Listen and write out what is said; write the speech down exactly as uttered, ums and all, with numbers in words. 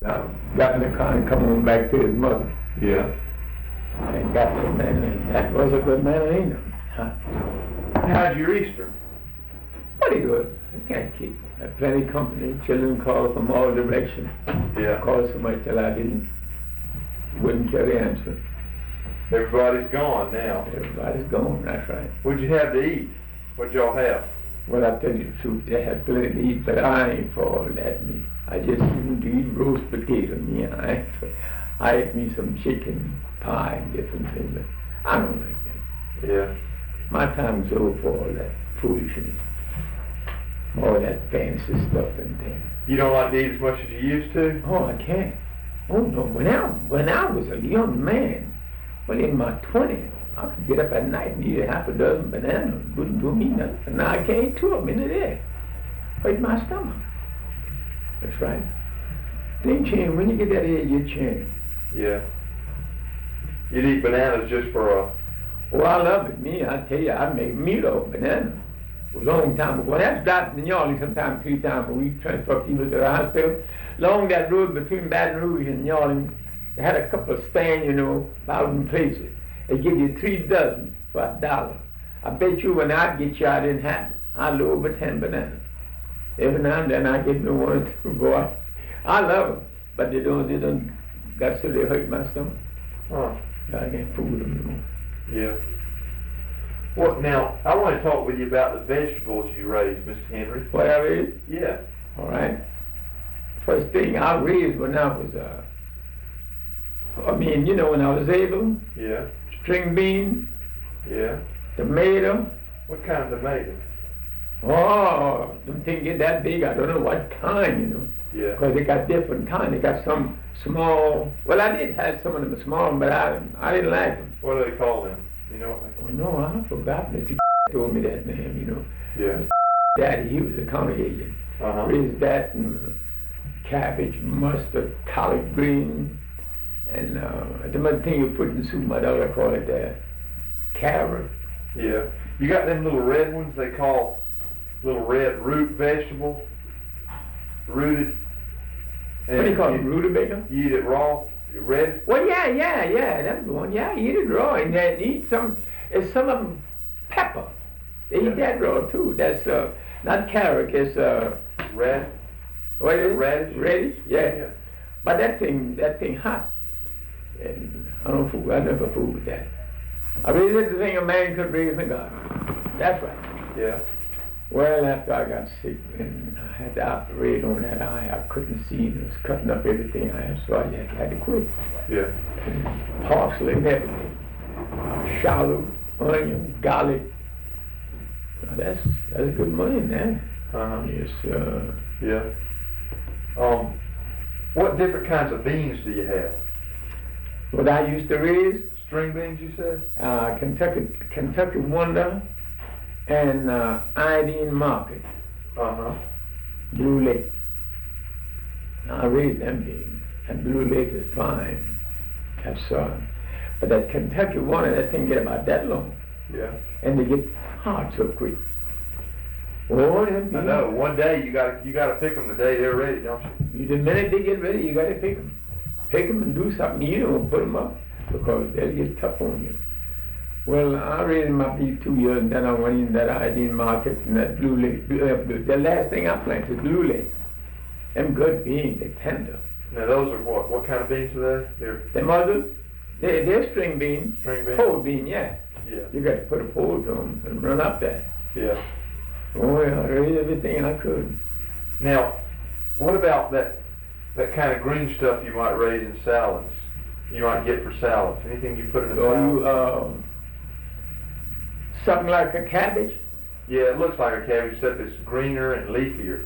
uh, got in the car and come on back to his mother. Yeah. And got the mandolin. That was a good mandolin. Huh? How's your Easter? Pretty good. I can't keep. Had plenty of company. Children called from all directions. Yeah. Called so much till I didn't, wouldn't care to answer. Everybody's gone now. Everybody's gone, that's right. What'd you have to eat? What'd y'all have? Well, I tell you the truth, they had plenty to eat, but I ain't for all that. Me, I just used to eat roast potato. Me, I ain't for, I ate me some chicken, pie, and different things. But I don't like that. Yeah. My time's over for all that foolishness, all that fancy stuff and things. You don't like to eat as much as you used to? Oh, I can't. Oh no, when I when I was a young man, well in my twenties, I could get up at night and eat a half a dozen bananas. Wouldn't do me nothing. And now I can't eat two of them in a day. Hurt my stomach. That's right. Things change. When you get that age, you change. Yeah. You'd eat bananas just for a... Oh, I love it. Me, I tell you, I make meat off bananas. A long time ago. That's dropped in New Orleans sometimes three times a week, transfer people to the hospital. Along that road between Baton Rouge and New Orleans, they had a couple of stands, you know, out in places. They give you three dozen for a dollar. I bet you when I get you, I didn't have it. I load over ten bananas. Every now and then I get me one or two, boy. I love them, but they don't, they don't, got so they hurt my stomach. Huh. I can't fool them anymore. Yeah. Well, now, I want to talk with you about the vegetables you raised, Mister Henry. Whatever it is? Yeah. All right. First thing I raised when I was, uh, I mean, you know, when I was able, Yeah. string beans, Yeah. tomato. What kind of tomato? Oh, them things get that big. I don't know what kind, you know. Yeah. Because they got different kinds. They got some small. Well, I did have some of them small, but I I didn't like them. What do they call them? You know what they call Oh, no, I forgot. Mister told me that name, you know. them? Yeah. Daddy, he was a county agent. Uh-huh. Raised that and uh, cabbage, mustard, collard green, and uh, the other thing you put in soup, my daughter call it uh, carrot. Yeah. You got them little red ones they call little red root vegetable, rooted. What do you call it, rutabaga? You eat it raw, red. Well, yeah, yeah, yeah, that's the one. Yeah, eat it raw, and then eat some. It's some of them pepper. They Yeah. eat that raw too. That's uh, not carrot. It's uh, Red. what is it? Radish? Radish. Yeah. Yeah. But that thing, that thing hot. And I don't fool. I never fool with that. I mean, it's the thing a man could raise in the garden. That's right. Yeah. Well, after I got sick and I had to operate on that eye, I couldn't see. It was cutting up everything I had, so I just had to quit. Yeah. And parsley and everything. Uh, shallot, onion, garlic. Now that's that's good money in that. Uh-huh. Yes. Uh, Yeah. Um, what different kinds of beans do you have? what I used to raise, String beans, you said? uh, Kentucky Kentucky Wonder and uh, Iodine Market, Uh-huh. Blue Lake. Now, I raised them beans. And Blue Lake is fine. That's sun. But that Kentucky Wonder, that thing get about that long. Yeah. And they get hard so quick. Oh, them I beans. know. One day you got to you got to pick them the day they're ready, don't you? You, the minute they get ready, you got to pick them. Pick them and do something. You don't put them up because they'll get tough on you. Well, I raised my beef two years, and then I went in that Iodine Market and that Blue Lake. Uh, the last thing I planted, Blue Lake. Them good beans, they tender. Now those are what? What kind of beans are they? They're Them others, they, they're string beans. string beans. Pole bean, yeah. Yeah. You got to put a pole to them and run up there. Yeah. Oh, yeah, I raised everything I could. Now, what about that that kind of green stuff you might raise in salads? You might get for salads. Anything you put in a So salad? you, uh, something like a cabbage? Yeah, it looks like a cabbage, except it's greener and leafier.